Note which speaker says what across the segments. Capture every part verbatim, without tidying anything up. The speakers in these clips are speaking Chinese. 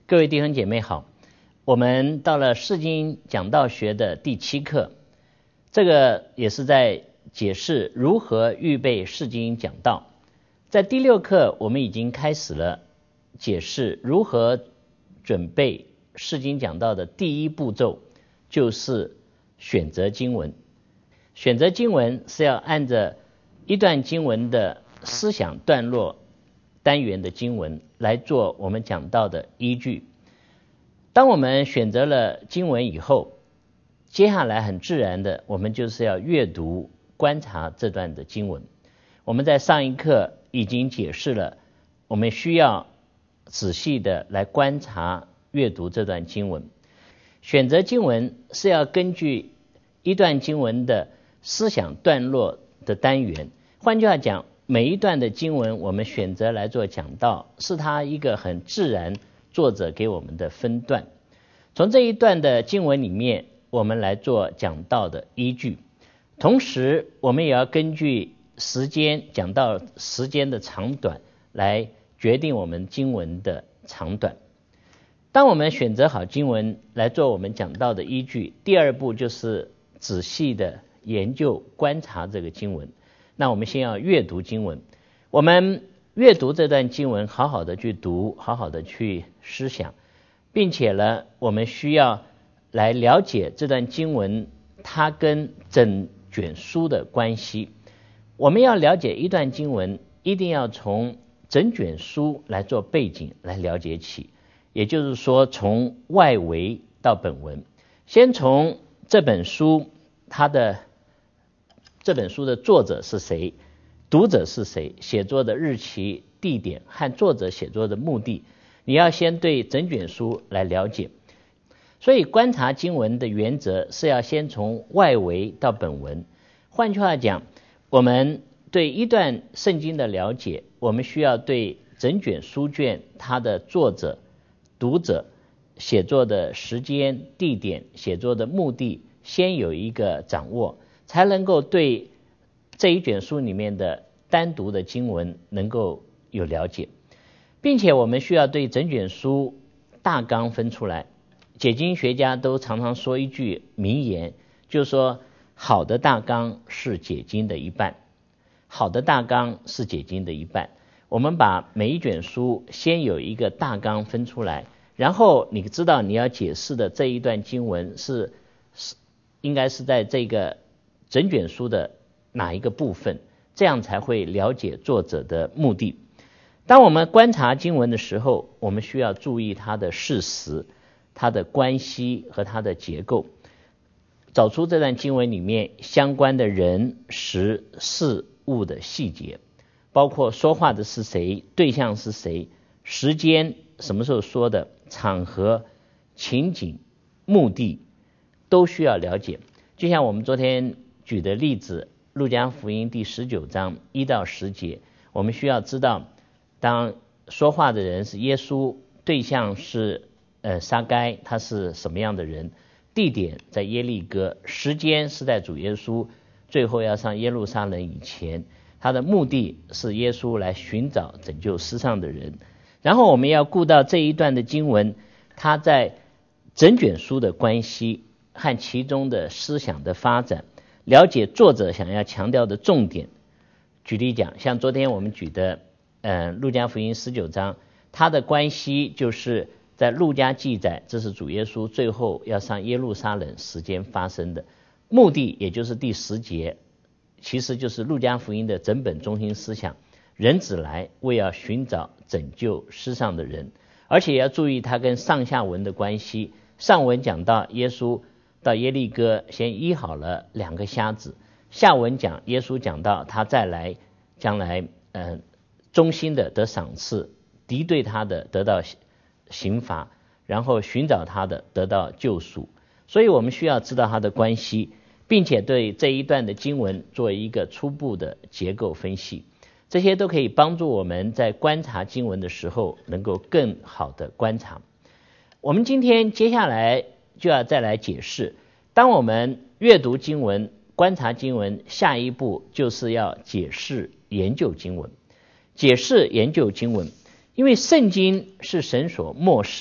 Speaker 1: 各位弟兄姐妹好，我们到了释经讲道学的第七课，这个也是在解释如何预备释经讲道。在第六课我们已经开始了解释如何准备释经讲道的第一步骤，就是选择经文。选择经文是要按着一段经文的思想段落单元的经文来做我们讲道的依据。当我们选择了经文以后，接下来很自然的我们就是要阅读观察这段的经文。我们在上一课已经解释了，我们需要仔细的来观察阅读这段经文。选择经文是要根据一段经文的思想段落的单元，换句话讲，每一段的经文我们选择来做讲道，是它一个很自然作者给我们的分段。从这一段的经文里面，我们来做讲道的依据，同时我们也要根据时间讲道时间的长短来决定我们经文的长短。当我们选择好经文来做我们讲道的依据，第二步就是仔细的研究观察这个经文。那我们先要阅读经文，我们阅读这段经文，好好的去读，好好的去思想，并且呢，我们需要来了解这段经文它跟整卷书的关系。我们要了解一段经文，一定要从整卷书来做背景来了解起，也就是说从外围到本文，先从这本书它的这本书的作者是谁，读者是谁，写作的日期、地点和作者写作的目的，你要先对整卷书来了解。所以观察经文的原则是要先从外围到本文。换句话讲，我们对一段圣经的了解，我们需要对整卷书卷它的作者、读者、写作的时间、地点、写作的目的先有一个掌握，才能够对这一卷书里面的单独的经文能够有了解，并且我们需要对整卷书大纲分出来。解经学家都常常说一句名言，就是说好的大纲是解经的一半，好的大纲是解经的一半。我们把每一卷书先有一个大纲分出来，然后你知道你要解释的这一段经文是是应该是在这个整卷书的哪一个部分，这样才会了解作者的目的。当我们观察经文的时候，我们需要注意它的事实、它的关系和它的结构，找出这段经文里面相关的人、时、事物的细节，包括说话的是谁，对象是谁，时间什么时候说的，场合、情景、目的都需要了解。就像我们昨天举的例子，路加福音第十九章一到十节，我们需要知道，当说话的人是耶稣，对象是呃撒该，他是什么样的人，地点在耶利哥，时间是在主耶稣最后要上耶路撒冷以前，他的目的是耶稣来寻找拯救世上的人。然后我们要顾到这一段的经文，它在整卷书的关系和其中的思想的发展，了解作者想要强调的重点。举例讲，像昨天我们举的呃路加福音十九章，它的关系就是在路加记载，这是主耶稣最后要上耶路撒冷时间发生的，目的也就是第十节，其实就是路加福音的整本中心思想，人子来为要寻找拯救世上的人。而且要注意它跟上下文的关系，上文讲到耶稣到耶利哥先医好了两个瞎子，下文讲耶稣讲到他再来将来呃忠心的得赏赐，敌对他的得到刑罚，然后寻找他的得到救赎。所以我们需要知道他的关系，并且对这一段的经文做一个初步的结构分析，这些都可以帮助我们在观察经文的时候能够更好的观察。我们今天接下来就要再来解释，当我们阅读经文、观察经文，下一步就是要解释研究经文。解释研究经文，因为圣经是神所默示的，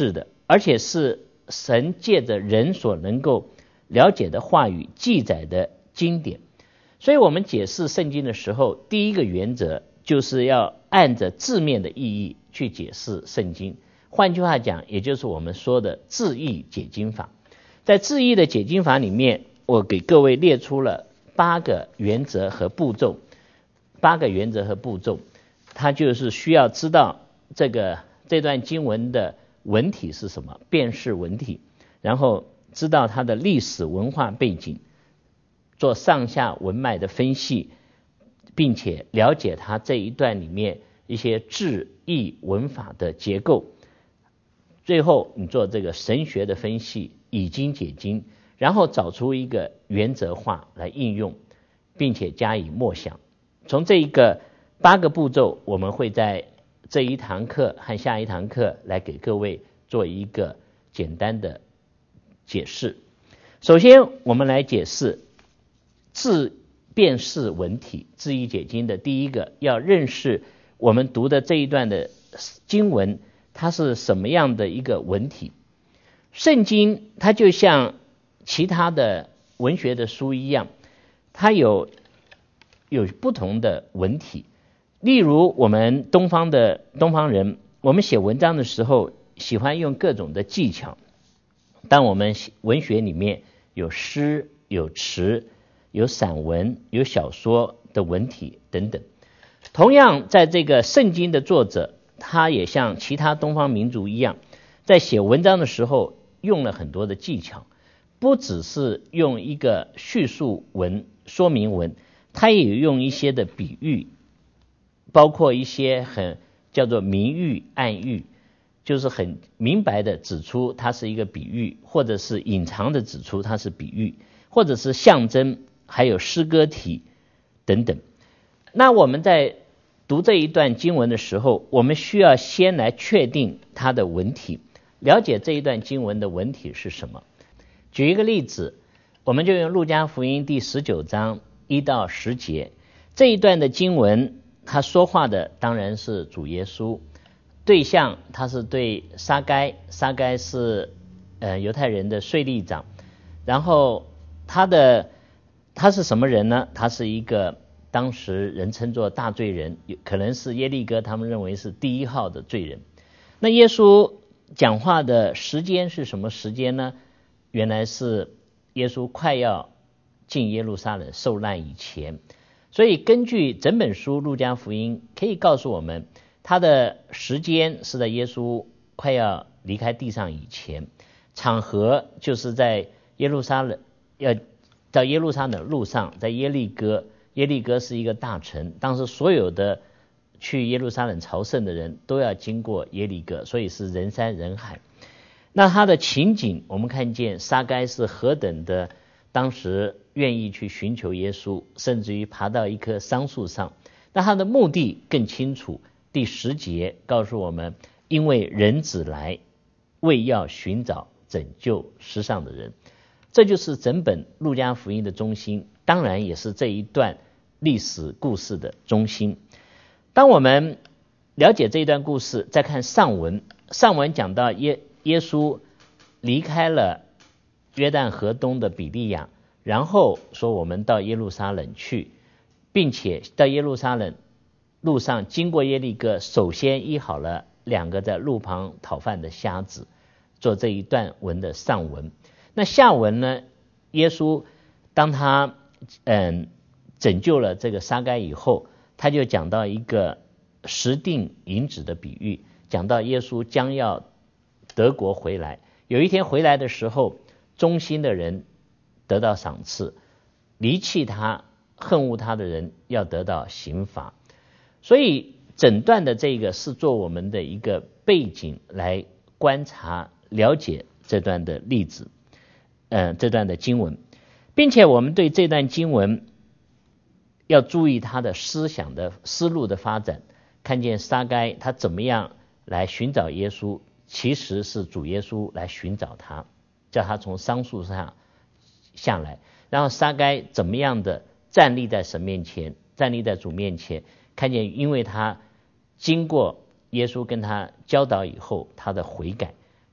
Speaker 1: 而且是神借着人所能够了解的话语记载的经典。所以我们解释圣经的时候，第一个原则就是要按着字面的意义去解释圣经。换句话讲，也就是我们说的字义解经法。在字义的解经法里面，我给各位列出了八个原则和步骤。八个原则和步骤，它就是需要知道这个这段经文的文体是什么，辨识文体，然后知道它的历史文化背景，做上下文脉的分析，并且了解它这一段里面一些字义文法的结构。最后你做这个神学的分析，以经解经，然后找出一个原则化来应用，并且加以默想。从这一个八个步骤，我们会在这一堂课和下一堂课来给各位做一个简单的解释。首先我们来解释字辨识文体，字义解经的第一个，要认识我们读的这一段的经文它是什么样的一个文体。圣经它就像其他的文学的书一样，它有有不同的文体。例如我们东方的东方人，我们写文章的时候喜欢用各种的技巧。当我们文学里面有诗有词有散文有小说的文体等等，同样在这个圣经的作者，他也像其他东方民族一样，在写文章的时候用了很多的技巧，不只是用一个叙述文说明文，他也用一些的比喻，包括一些很叫做明喻暗喻，就是很明白的指出它是一个比喻，或者是隐藏的指出它是比喻，或者是象征，还有诗歌体等等。那我们在读这一段经文的时候，我们需要先来确定它的文体，了解这一段经文的文体是什么。举一个例子，我们就用路加福音第十九章一到十节这一段的经文，他说话的当然是主耶稣，对象他是对撒该，撒该是呃犹太人的税吏长，然后他的他是什么人呢？他是一个当时人称作大罪人，可能是耶利哥他们认为是第一号的罪人。那耶稣讲话的时间是什么时间呢？原来是耶稣快要进耶路撒冷受难以前。所以根据整本书路加福音可以告诉我们，他的时间是在耶稣快要离开地上以前，场合就是在耶路撒冷，要到耶路撒冷路上，在耶利哥，耶利哥是一个大城，当时所有的去耶路撒冷朝圣的人都要经过耶利哥，所以是人山人海。那他的情景，我们看见撒该是何等的当时愿意去寻求耶稣，甚至于爬到一棵桑树上。那他的目的更清楚，第十节告诉我们，因为人子来，为要寻找拯救世上的人。这就是整本路加福音的中心，当然也是这一段历史故事的中心。当我们了解这一段故事，再看上文，上文讲到耶耶稣离开了约旦河东的比利亚，然后说我们到耶路撒冷去，并且到耶路撒冷路上经过耶利哥，首先医好了两个在路旁讨饭的瞎子，做这一段文的上文。那下文呢，耶稣当他嗯拯救了这个撒该以后，他就讲到一个十锭银子的比喻，讲到耶稣将要得国回来，有一天回来的时候，忠心的人得到赏赐，离弃他恨恶他的人要得到刑罚。所以整段的这个是做我们的一个背景来观察了解这段的例子，呃，这段的经文，并且我们对这段经文要注意他的思想的思路的发展，看见撒该他怎么样来寻找耶稣，其实是主耶稣来寻找他，叫他从桑树上下来，然后撒该怎么样的站立在神面前，站立在主面前，看见因为他经过耶稣跟他教导以后，他的悔改，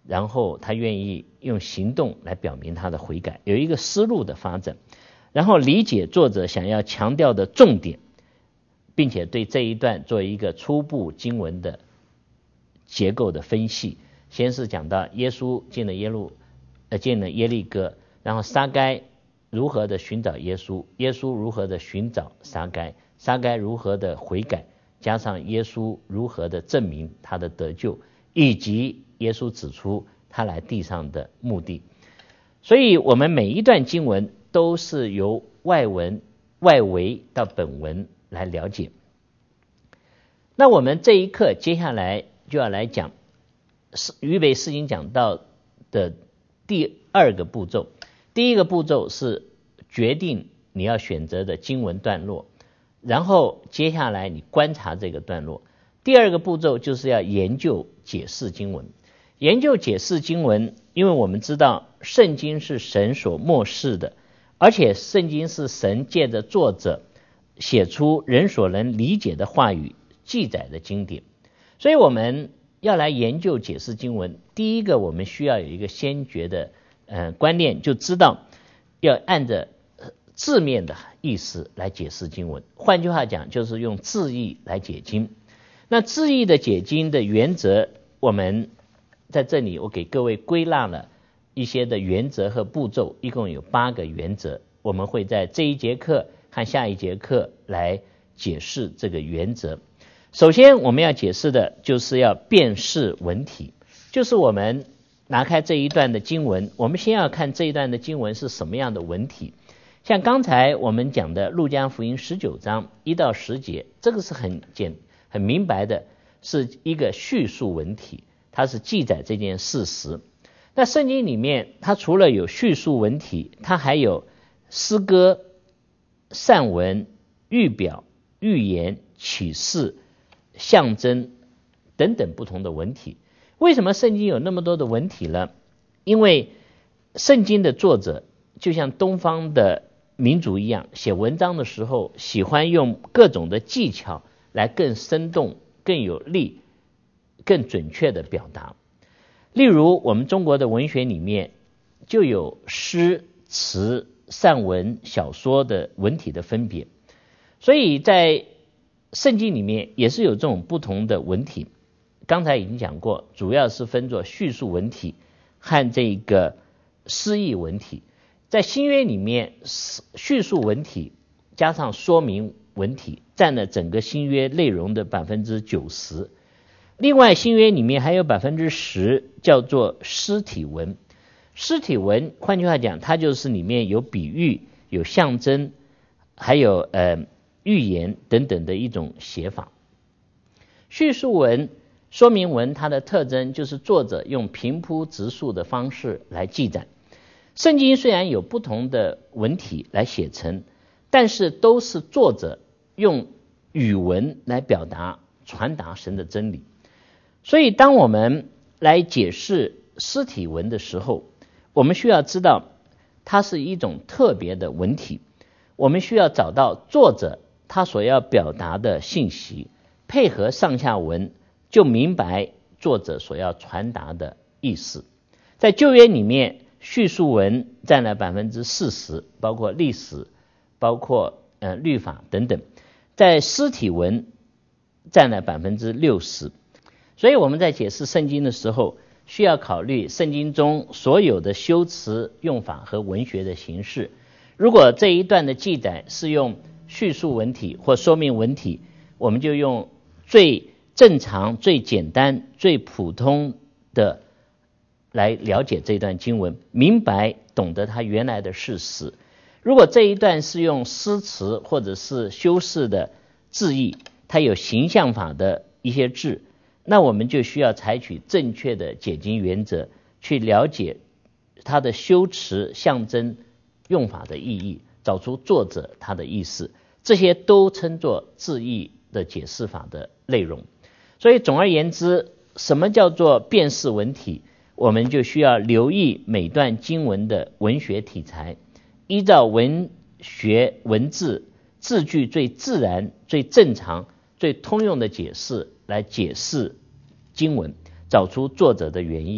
Speaker 1: 然后他愿意用行动来表明他的悔改，有一个思路的发展，然后理解作者想要强调的重点，并且对这一段做一个初步经文的结构的分析。先是讲到耶稣进了耶路呃进了耶利哥，然后撒该如何的寻找耶稣，耶稣如何的寻找撒该，撒该如何的悔改，加上耶稣如何的证明他的得救，以及耶稣指出他来地上的目的。所以我们每一段经文都是由外文外围到本文来了解。那我们这一课接下来就要来讲预备释经讲道的第二个步骤。第一个步骤是决定你要选择的经文段落，然后接下来你观察这个段落。第二个步骤就是要研究解释经文。研究解释经文，因为我们知道圣经是神所默示的，而且圣经是神借着作者写出人所能理解的话语记载的经典。所以我们要来研究解释经文，第一个我们需要有一个先决的呃观念，就知道要按着字面的意思来解释经文。换句话讲，就是用字义来解经。那字义的解经的原则，我们在这里我给各位归纳了一些的原则和步骤，一共有八个原则。我们会在这一节课和下一节课来解释这个原则。首先我们要解释的就是要辨识文体，就是我们拿开这一段的经文，我们先要看这一段的经文是什么样的文体。像刚才我们讲的路加福音十九章一到十节，这个是很简很明白的，是一个叙述文体，它是记载这件事实。那圣经里面它除了有叙述文体，它还有诗歌、散文、预表、预言、启示、象征等等不同的文体。为什么圣经有那么多的文体呢？因为圣经的作者就像东方的民族一样，写文章的时候喜欢用各种的技巧来更生动、更有力、更准确的表达。例如我们中国的文学里面就有诗、词、散文、小说的文体的分别，所以在圣经里面也是有这种不同的文体。刚才已经讲过，主要是分作叙述文体和这个诗意文体。在新约里面，叙述文体加上说明文体占了整个新约内容的 百分之九十。 另外新约里面还有 百分之十 叫做诗体文。诗体文换句话讲，它就是里面有比喻、有象征，还有呃预言等等的一种写法。叙述文、说明文它的特征就是作者用平铺直述的方式来记载。圣经虽然有不同的文体来写成，但是都是作者用语文来表达传达神的真理。所以当我们来解释诗体文的时候，我们需要知道它是一种特别的文体，我们需要找到作者他所要表达的信息，配合上下文，就明白作者所要传达的意思。在旧约里面，叙述文占了 百分之四十， 包括历史，包括呃律法等等。在诗体文占了 百分之六十。 所以我们在解释圣经的时候，需要考虑圣经中所有的修辞用法和文学的形式。如果这一段的记载是用叙述文体或说明文体，我们就用最正常、最简单、最普通的来了解这段经文，明白懂得它原来的事实。如果这一段是用诗词或者是修饰的字义，它有形象法的一些字，那我们就需要采取正确的解经原则，去了解它的修辞、象征、用法的意义，找出作者他的意思，这些都称作字义的解释法的内容。所以总而言之，什么叫做辨识文体？我们就需要留意每段经文的文学题材，依照文学文字字句最自然、最正常、最通用的解释来解释经文，找出作者的原意。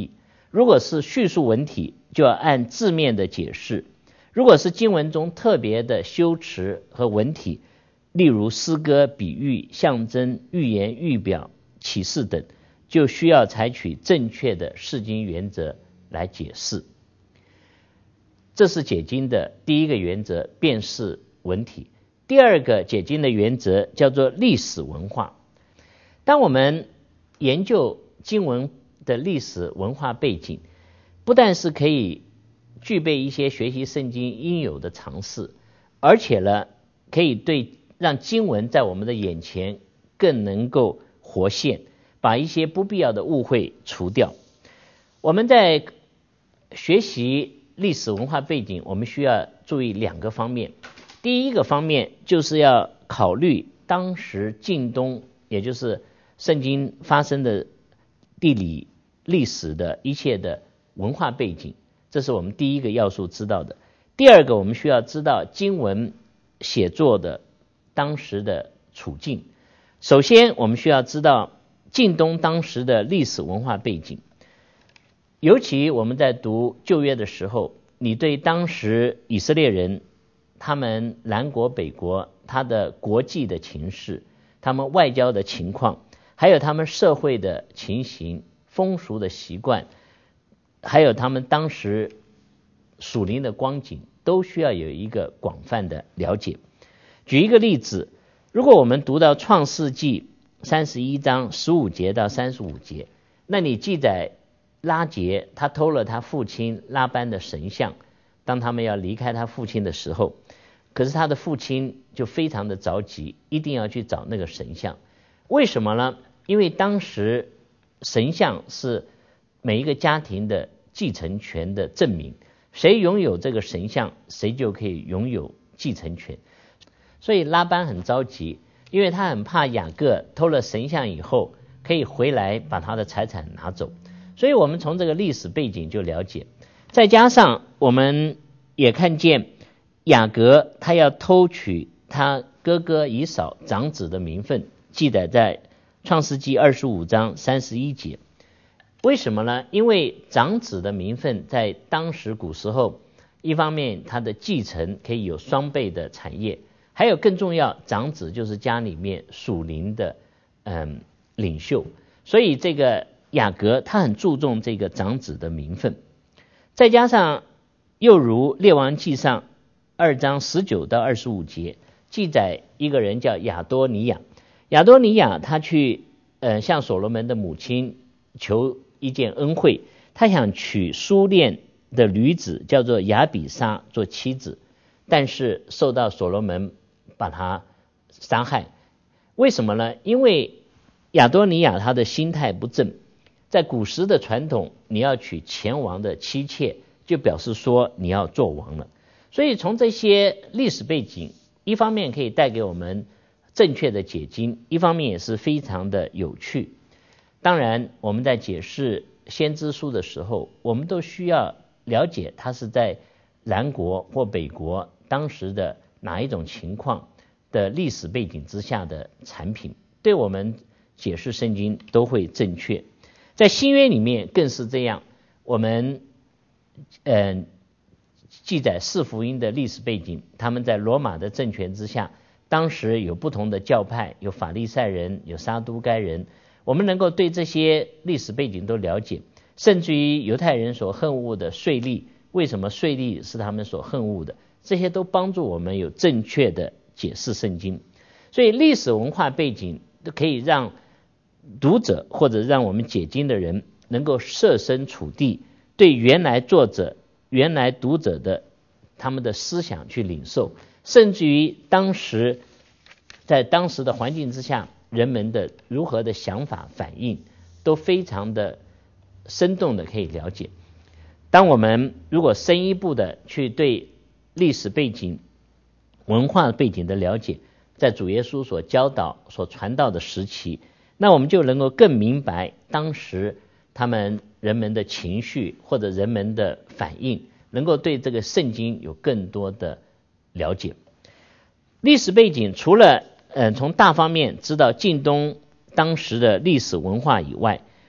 Speaker 1: 如果是叙述文体，就要按字面的解释；如果是经文中特别的修辞和文体，例如诗歌、比喻、象征、寓言、预表、启示等，就需要采取正确的释经原则来解释。这是解经的第一个原则，辨识文体。第二个解经的原则叫做历史文化。当我们研究经文的历史文化背景，不但是可以具备一些学习圣经应有的常识，而且呢，可以对让经文在我们的眼前更能够活现，把一些不必要的误会除掉。我们在学习历史文化背景，我们需要注意两个方面。第一个方面就是要考虑当时近东，也就是圣经发生的地理历史的一切的文化背景，这是我们第一个要素知道的。第二个，我们需要知道经文写作的当时的处境。首先我们需要知道近东当时的历史文化背景，尤其我们在读旧约的时候，你对当时以色列人他们南国北国，他的国际的情势，他们外交的情况，还有他们社会的情形、风俗的习惯，还有他们当时属灵的光景，都需要有一个广泛的了解。举一个例子，如果我们读到创世纪三十一章十五节到三十五节，那你记载拉结他偷了他父亲拉班的神像，当他们要离开他父亲的时候，可是他的父亲就非常的着急，一定要去找那个神像。为什么呢？因为当时神像是每一个家庭的继承权的证明，谁拥有这个神像，谁就可以拥有继承权。所以拉班很着急，因为他很怕雅各偷了神像以后可以回来把他的财产拿走。所以我们从这个历史背景就了解，再加上我们也看见雅各他要偷取他哥哥以扫长子的名分，记载在创世纪二十五章三十一节。为什么呢？因为长子的名分在当时古时候，一方面他的继承可以有双倍的产业，还有更重要，长子就是家里面属灵的嗯领袖，所以这个雅各他很注重这个长子的名分。再加上又如列王记上二章十九到二十五节记载，一个人叫亚多尼亚，亚多尼亚他去呃向所罗门的母亲求一件恩惠，他想娶苏念的女子叫做亚比莎做妻子，但是受到所罗门把他杀害。为什么呢？因为亚多尼亚他的心态不正，在古时的传统，你要娶前王的妻妾，就表示说你要做王了。所以从这些历史背景，一方面可以带给我们正确的解经，一方面也是非常的有趣。当然我们在解释先知书的时候，我们都需要了解它是在南国或北国当时的哪一种情况的历史背景之下的产品，对我们解释圣经都会正确。在新约里面更是这样，我们嗯、呃、记载四福音的历史背景，他们在罗马的政权之下，当时有不同的教派，有法利赛人，有撒都该人，我们能够对这些历史背景都了解，甚至于犹太人所恨恶的税吏，为什么税吏是他们所恨恶的，这些都帮助我们有正确的解释圣经。所以历史文化背景都可以让读者或者让我们解经的人能够设身处地，对原来作者原来读者的他们的思想去领受，甚至于当时在当时的环境之下人们的如何的想法反应，都非常的生动的可以了解。当我们如果深一步的去对历史背景文化背景的了解，在主耶稣所教导所传道的时期，那我们就能够更明白当时他们人们的情绪或者人们的反应，能够对这个圣经有更多的了解。历史背景除了呃从大方面知道近东当时的历史文化以外，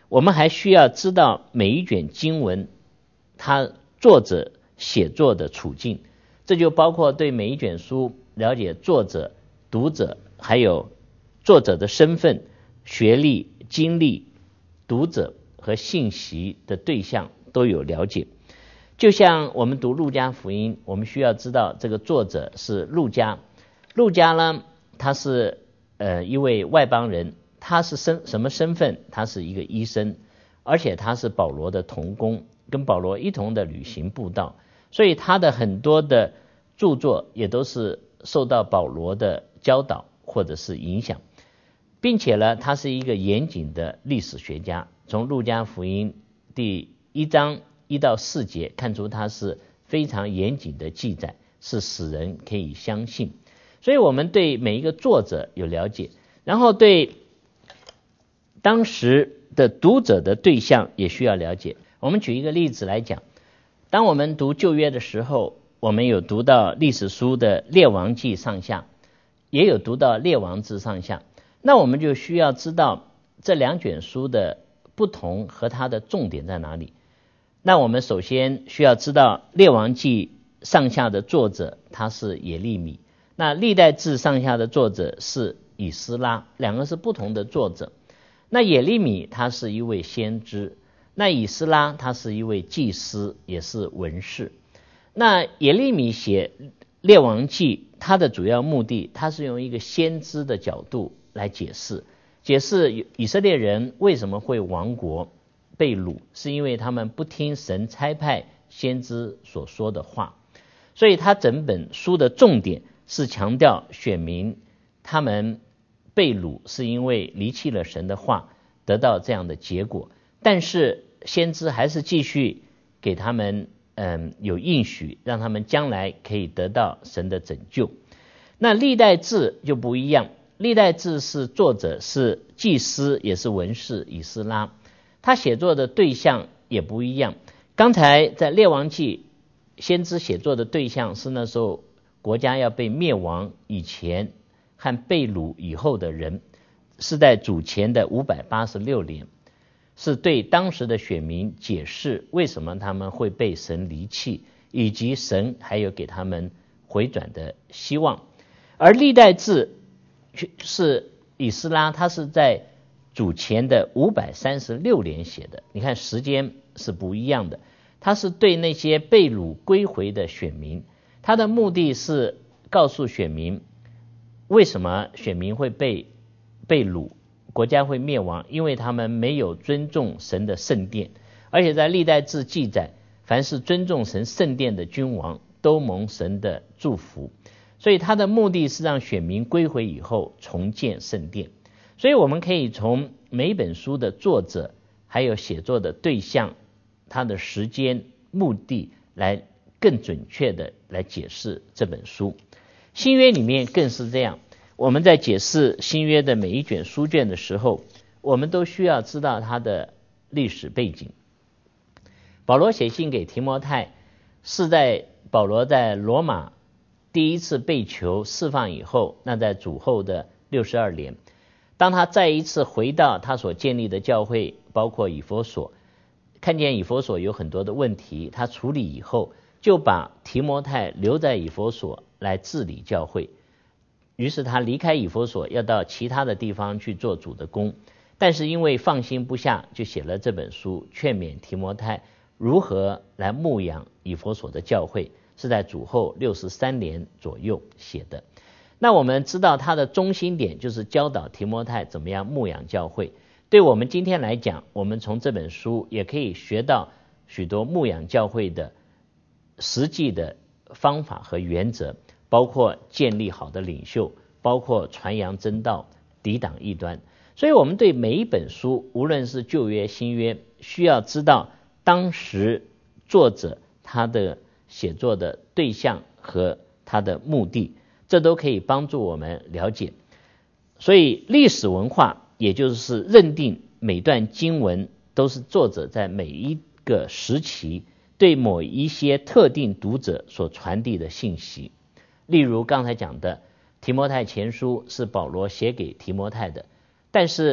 Speaker 1: 我们还需要知道每一卷经文它作者写作的处境，这就包括对每一卷书了解作者、读者，还有作者的身份、学历、经历、读者和信息的对象都有了解。就像我们读路加福音，我们需要知道这个作者是路加。路加呢，他是呃一位外邦人，他是身什么身份？他是一个医生，而且他是保罗的同工，跟保罗一同的旅行布道，所以他的很多的著作也都是受到保罗的教导或者是影响，并且呢，他是一个严谨的历史学家。从路加福音第一章一到四节看出他是非常严谨的记载，是使人可以相信。所以我们对每一个作者有了解，然后对当时的读者的对象也需要了解。我们举一个例子来讲，当我们读旧约的时候，我们有读到历史书的列王记上下，也有读到列王志上下，那我们就需要知道这两卷书的不同和它的重点在哪里。那我们首先需要知道列王记上下的作者他是耶利米，那历代志上下的作者是以斯拉，两个是不同的作者。那耶利米他是一位先知，那以斯拉他是一位祭司，也是文士。那耶利米写列王记，他的主要目的，他是用一个先知的角度来解释，解释以色列人为什么会亡国被掳，是因为他们不听神差派先知所说的话。所以他整本书的重点是强调选民他们被掳是因为离弃了神的话，得到这样的结果，但是先知还是继续给他们嗯有应许，让他们将来可以得到神的拯救。那历代志就不一样，历代志是作者是祭司，也是文士以斯拉，他写作的对象也不一样。刚才在列王记，先知写作的对象是那时候国家要被灭亡以前和被掳以后的人，是在主前的五百八十六年，是对当时的选民解释为什么他们会被神离弃，以及神还有给他们回转的希望。而历代志是以斯拉，他是在主前的五百三十六年写的，你看时间是不一样的。他是对那些被掳归回的选民，他的目的是告诉选民为什么选民会被被掳，国家会灭亡，因为他们没有尊重神的圣殿。而且在历代志记载，凡是尊重神圣殿的君王都蒙神的祝福，所以他的目的是让选民归回以后重建圣殿。所以我们可以从每本书的作者还有写作的对象，他的时间目的来更准确的来解释这本书。新约里面更是这样，我们在解释新约的每一卷书卷的时候，我们都需要知道它的历史背景。保罗写信给提摩太，是在保罗在罗马第一次被囚释放以后，那在主后的六十二年，当他再一次回到他所建立的教会，包括以弗所，看见以弗所有很多的问题，他处理以后，就把提摩太留在以弗所来治理教会。于是他离开以弗所，要到其他的地方去做主的工，但是因为放心不下，就写了这本书，劝勉提摩太如何来牧养以弗所的教会，是在主后六十三年左右写的。那我们知道他的中心点就是教导提摩太怎么样牧养教会。对我们今天来讲，我们从这本书也可以学到许多牧养教会的实际的方法和原则，包括建立好的领袖，包括传扬真道，抵挡异端。所以我们对每一本书，无论是旧约新约，需要知道当时作者他的写作的对象和他的目的，这都可以帮助我们了解。所以历史文化也就是认定每段经文都是作者在每一个时期对某一些特定读者所传递的信息。例如刚才讲的提摩太前书是保罗写给提摩太的，但是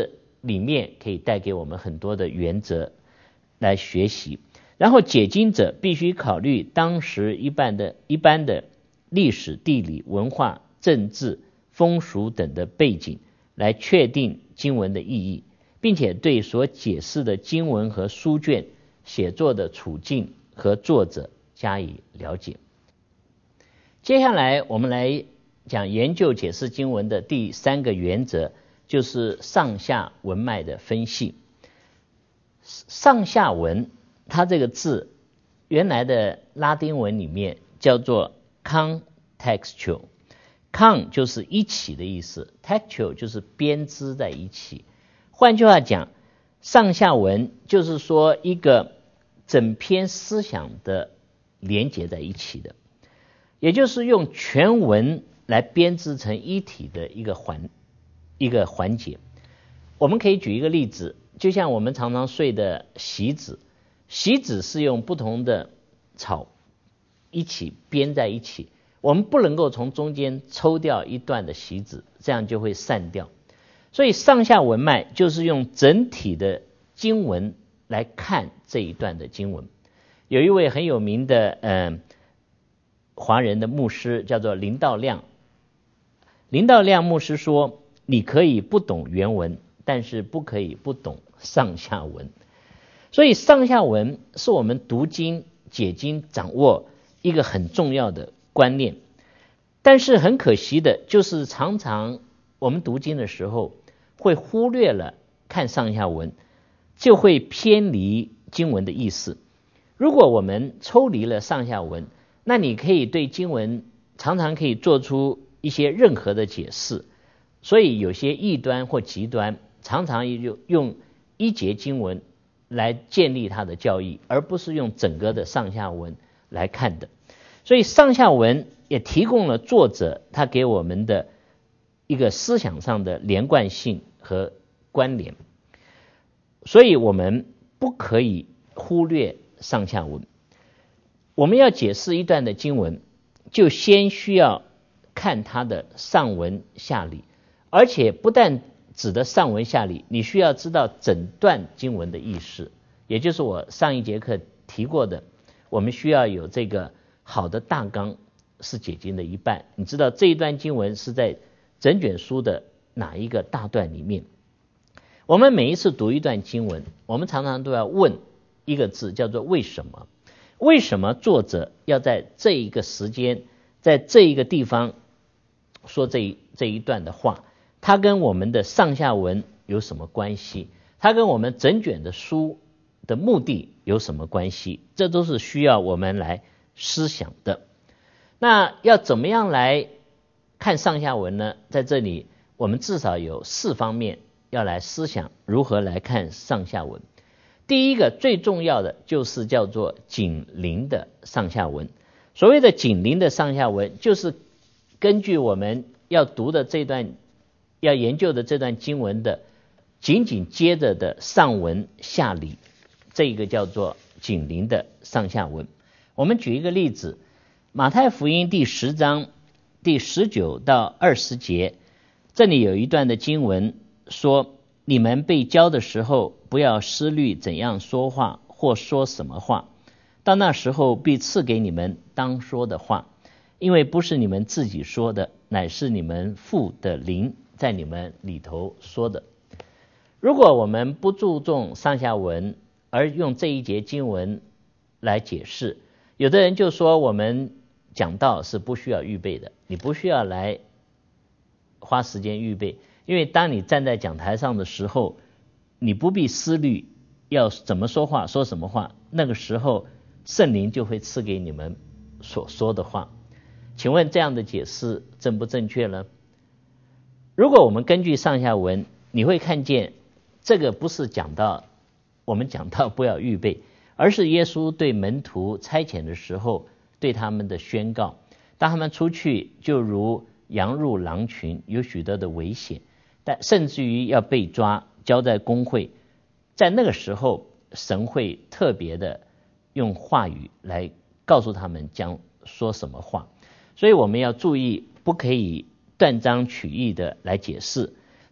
Speaker 1: 里面可以带给我们很多的原则来学习。然后解经者必须考虑当时一般的一般的历史、地理、文化、政治、风俗等的背景，来确定经文的意义，并且对所解释的经文和书卷写作的处境和作者加以了解。接下来我们来讲研究解释经文的第三个原则，就是上下文脉的分析。上下文它这个字原来的拉丁文里面叫做 contextual， con 就是一起的意思， textual 就是编织在一起。换句话讲，上下文就是说一个整篇思想的连结在一起的，也就是用全文来编织成一体的一个环一个环节。我们可以举一个例子，就像我们常常睡的席子，席子是用不同的草一起编在一起，我们不能够从中间抽掉一段的席子，这样就会散掉。所以上下文脉就是用整体的经文来看这一段的经文。有一位很有名的呃华人的牧师叫做林道亮，林道亮牧师说，你可以不懂原文，但是不可以不懂上下文。所以上下文是我们读经解经掌握一个很重要的观念。但是很可惜的就是常常我们读经的时候会忽略了看上下文，就会偏离经文的意思。如果我们抽离了上下文，那你可以对经文常常可以做出一些任何的解释。所以有些异端或极端常常用一节经文来建立他的教义，而不是用整个的上下文来看的。所以上下文也提供了作者他给我们的一个思想上的连贯性和关联，所以我们不可以忽略上下文。我们要解释一段的经文，就先需要看它的上文下理，而且不但指的上文下理，你需要知道整段经文的意思，也就是我上一节课提过的，我们需要有这个好的大纲是解经的一半。你知道这一段经文是在整卷书的哪一个大段里面。我们每一次读一段经文，我们常常都要问一个字，叫做为什么。为什么作者要在这一个时间在这一个地方说这一这一段的话，它跟我们的上下文有什么关系，它跟我们整卷的书的目的有什么关系，这都是需要我们来思想的。那要怎么样来看上下文呢？在这里我们至少有四方面要来思想如何来看上下文。第一个最重要的就是叫做紧邻的上下文。所谓的紧邻的上下文，就是根据我们要读的这段要研究的这段经文的紧紧接着的上文下理，这个叫做紧邻的上下文。我们举一个例子，马太福音第十章第十九到二十节，这里有一段的经文说，你们被教的时候，不要思虑怎样说话或说什么话，到那时候必赐给你们当说的话，因为不是你们自己说的，乃是你们父的灵在你们里头说的。如果我们不注重上下文，而用这一节经文来解释，有的人就说我们讲道是不需要预备的，你不需要来花时间预备，因为当你站在讲台上的时候，你不必思虑要怎么说话说什么话，那个时候圣灵就会赐给你们所说的话。请问这样的解释正不正确呢？如果我们根据上下文，你会看见这个不是讲到我们讲到不要预备，而是耶稣对门徒差遣的时候对他们的宣告。当他们出去就如羊入狼群，有许多的危险，但甚至于要被抓交在公会，在那个时候神会特别的用话语来告诉他们将说什么话。所以我们要注意，不可以断章取义的来解释。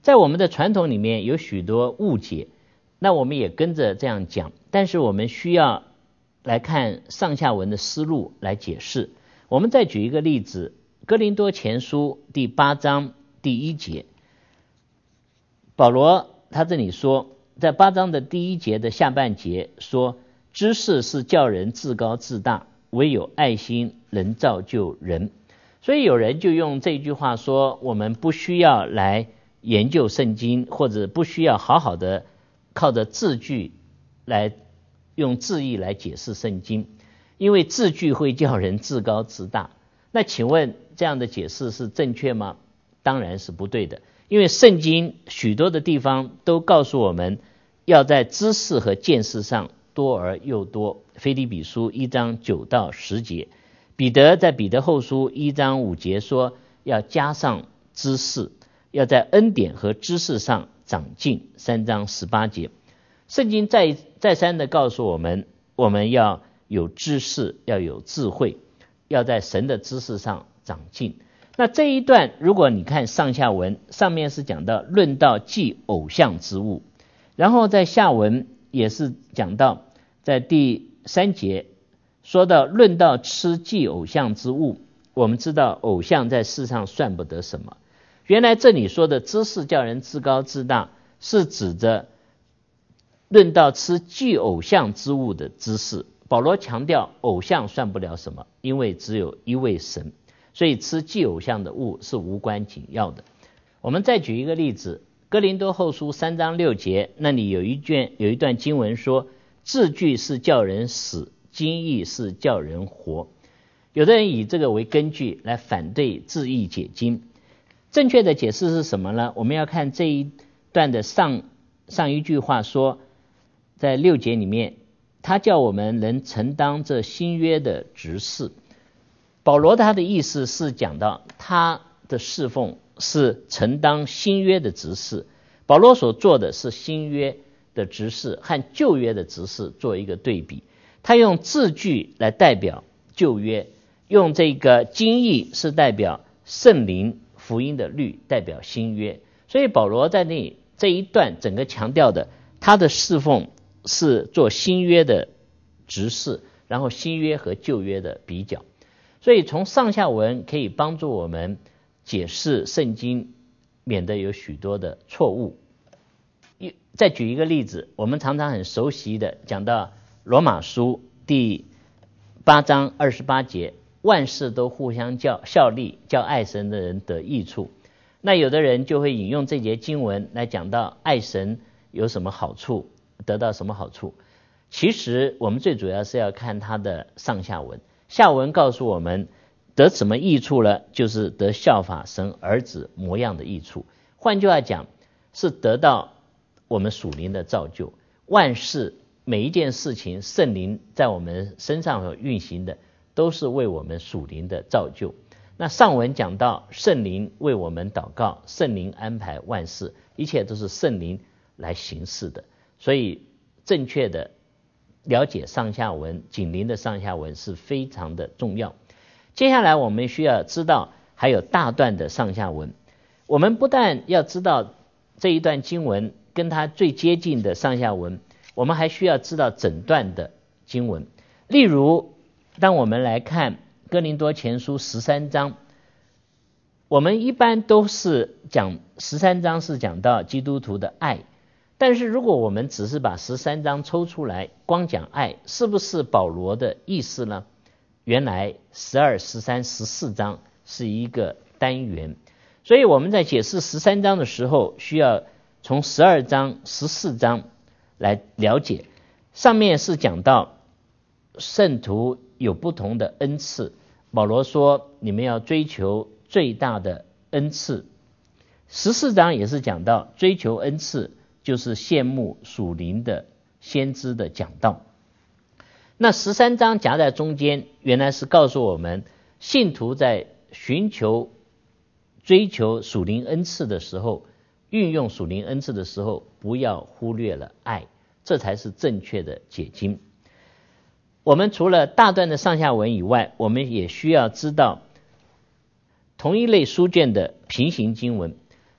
Speaker 1: 在我们的传统里面有许多误解，那我们也跟着这样讲，但是我们需要来看上下文的思路来解释。我们再举一个例子，哥林多前书第八章第一节，保罗他这里说，在八章的第一节的下半节说，知识是叫人自高自大，唯有爱心能造就人。所以有人就用这句话说，我们不需要来研究圣经，或者不需要好好的靠着字句来用字义来解释圣经，因为字句会叫人自高自大。那请问这样的解释是正确吗？当然是不对的，因为圣经许多的地方都告诉我们要在知识和见识上多而又多。腓立比书一章九到十节，彼得在彼得后书一章五节说要加上知识，要在恩典和知识上长进，三章十八节。圣经再再三的告诉我们，我们要有知识，要有智慧，要在神的知识上长进。那这一段如果你看上下文，上面是讲到论到祭偶像之物，然后在下文也是讲到在第三节说到论到吃祭偶像之物。我们知道偶像在世上算不得什么，原来这里说的知识叫人自高自大，是指着论到吃祭偶像之物的知识。保罗强调偶像算不了什么，因为只有一位神，所以吃祭偶像的物是无关紧要的。我们再举一个例子，哥林多后书三章六节，那里有一卷有一段经文说，字句是叫人死，经义是叫人活。有的人以这个为根据来反对字义解经，正确的解释是什么呢？我们要看这一段的上上一句话说，在六节里面，他叫我们能承当这新约的职事。保罗他的意思是讲到他的侍奉是承当新约的职事，保罗所做的是新约的职事和旧约的职事做一个对比，他用字句来代表旧约，用这个经义是代表圣灵福音的律代表新约。所以保罗在那这一段整个强调的，他的侍奉是做新约的职事，然后新约和旧约的比较。所以从上下文可以帮助我们解释圣经，免得有许多的错误。再举一个例子，我们常常很熟悉的讲到罗马书第八章二十八节，万事都互相叫效力，叫爱神的人得益处。那有的人就会引用这节经文来讲到爱神有什么好处，得到什么好处。其实我们最主要是要看它的上下文，下文告诉我们得什么益处了，就是得效法神儿子模样的益处。换句话讲，是得到我们属灵的造就。万事每一件事情，圣灵在我们身上所运行的，都是为我们属灵的造就。那上文讲到圣灵为我们祷告，圣灵安排万事，一切都是圣灵来行事的。所以正确的了解上下文，紧邻的上下文是非常的重要。接下来我们需要知道还有大段的上下文，我们不但要知道这一段经文跟它最接近的上下文，我们还需要知道整段的经文。例如当我们来看哥林多前书十三章，我们一般都是讲十三章是讲到基督徒的爱，但是如果我们只是把十三章抽出来光讲爱，是不是保罗的意思呢？原来十二、十三、十四章是一个单元，所以我们在解释十三章的时候，需要从十二章、十四章来了解。上面是讲到圣徒有不同的恩赐，保罗说你们要追求最大的恩赐。十四章也是讲到追求恩赐就是羡慕属灵的先知的讲道。那十三章夹在中间，原来是告诉我们信徒在寻求追求属灵恩赐的时候，运用属灵恩赐的时候，不要忽略了爱，这才是正确的解经。我们除了大段的上下文以外，我们也需要知道同一类书卷的平行经文。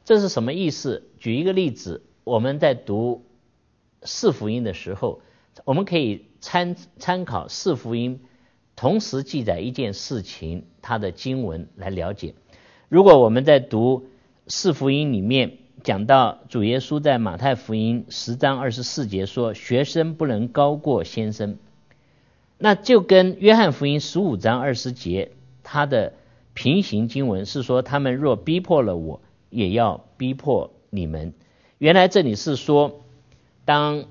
Speaker 1: 这是什么意思？举一个例子，我们在读四福音的时候，我们可以参参考四福音同时记载一件事情，它的经文来了解。如果我们在读四福音里面讲到主耶稣在马太福音十章二十四节说，学生不能高过先生，那就跟约翰福音十五章二十节它的平行经文是说，他们若逼迫了我，也要逼迫你们。原来这里是说，当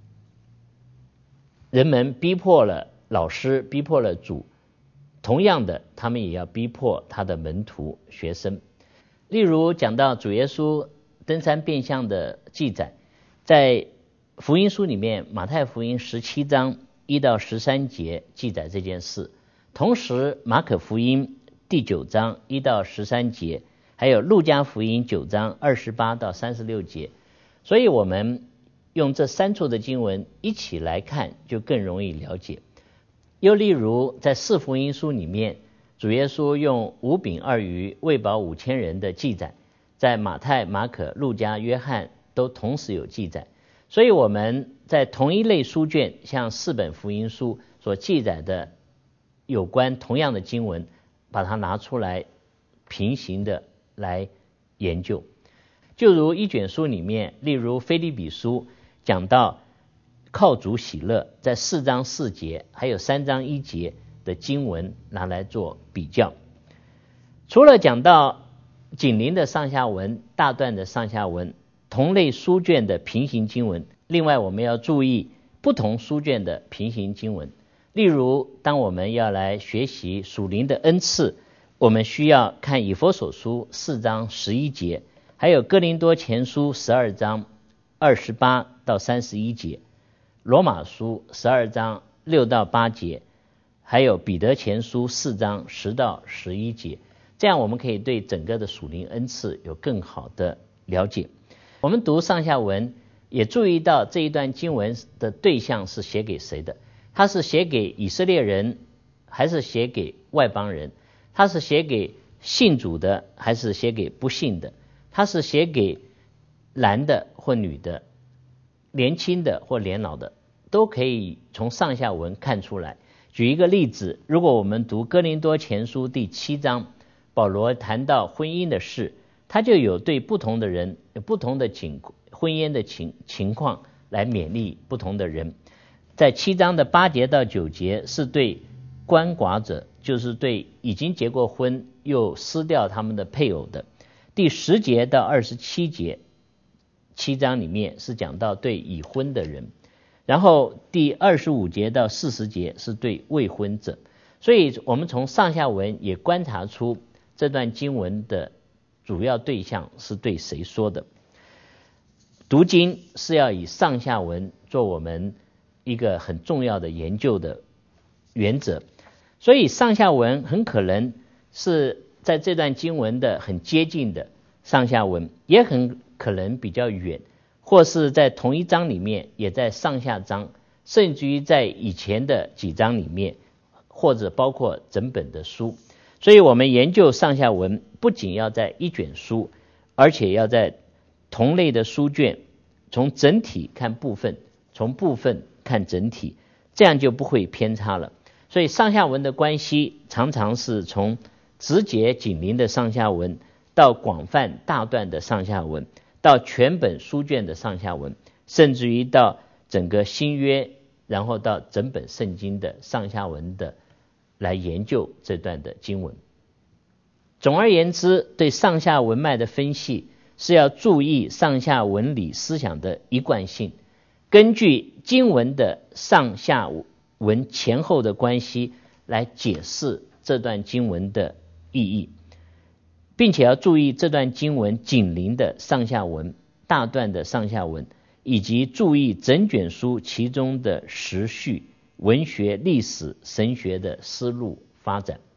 Speaker 1: 人们逼迫了老师，逼迫了主，同样的他们也要逼迫他的门徒学生。例如讲到主耶稣登山变相的记载，在福音书里面马太福音十七章一到十三节记载这件事，同时马可福音第九章一到十三节，还有路加福音九章二十八到三十六节。所以我们用这三处的经文一起来看，就更容易了解。又例如在四福音书里面，主耶稣用五饼二鱼喂饱五千人的记载，在马太、马可、路加、约翰都同时有记载。所以我们在同一类书卷，像四本福音书所记载的有关同样的经文，把它拿出来平行的来研究。就如一卷书里面，例如腓立比书讲到靠主喜乐，在四章四节还有三章一节的经文拿来做比较。除了讲到紧邻的上下文、大段的上下文、同类书卷的平行经文，另外我们要注意不同书卷的平行经文。例如当我们要来学习属灵的恩赐，我们需要看以弗所书四章十一节，还有哥林多前书十二章二十八到三十一节，罗马书十二章六到八节，还有彼得前书四章十到十一节。这样我们可以对整个的属灵恩赐有更好的了解。我们读上下文也注意到这一段经文的对象是写给谁的，它是写给以色列人还是写给外邦人，它是写给信主的还是写给不信的，它是写给男的或女的，年轻的或年老的，都可以从上下文看出来。举一个例子，如果我们读哥林多前书第七章，保罗谈到婚姻的事，他就有对不同的人有不同的情婚姻的情情况来勉励不同的人。在七章的八节到九节是对鳏寡者，就是对已经结过婚又失掉他们的配偶的。第十节到二十七节，七章里面是讲到对已婚的人，然后第二十五节到四十节是对未婚者。所以我们从上下文也观察出这段经文的主要对象是对谁说的。读经是要以上下文做我们一个很重要的研究的原则，所以上下文很可能是在这段经文的很接近的上下文，也很可能比较远，或是在同一章里面也在上下章，甚至于在以前的几章里面，或者包括整本的书。所以我们研究上下文不仅要在一卷书，而且要在同类的书卷，从整体看部分，从部分看整体，这样就不会偏差了。所以上下文的关系常常是从直接紧邻的上下文，到广泛大段的上下文，到全本书卷的上下文，甚至于到整个新约，然后到整本圣经的上下文的来研究这段的经文。总而言之，对上下文脉的分析是要注意上下文理思想的一贯性，根据经文的上下文前后的关系来解释这段经文的意义，并且要注意这段经文紧邻的上下文、大段的上下文，以及注意整卷书其中的时序、文学、历史、神学的思路发展。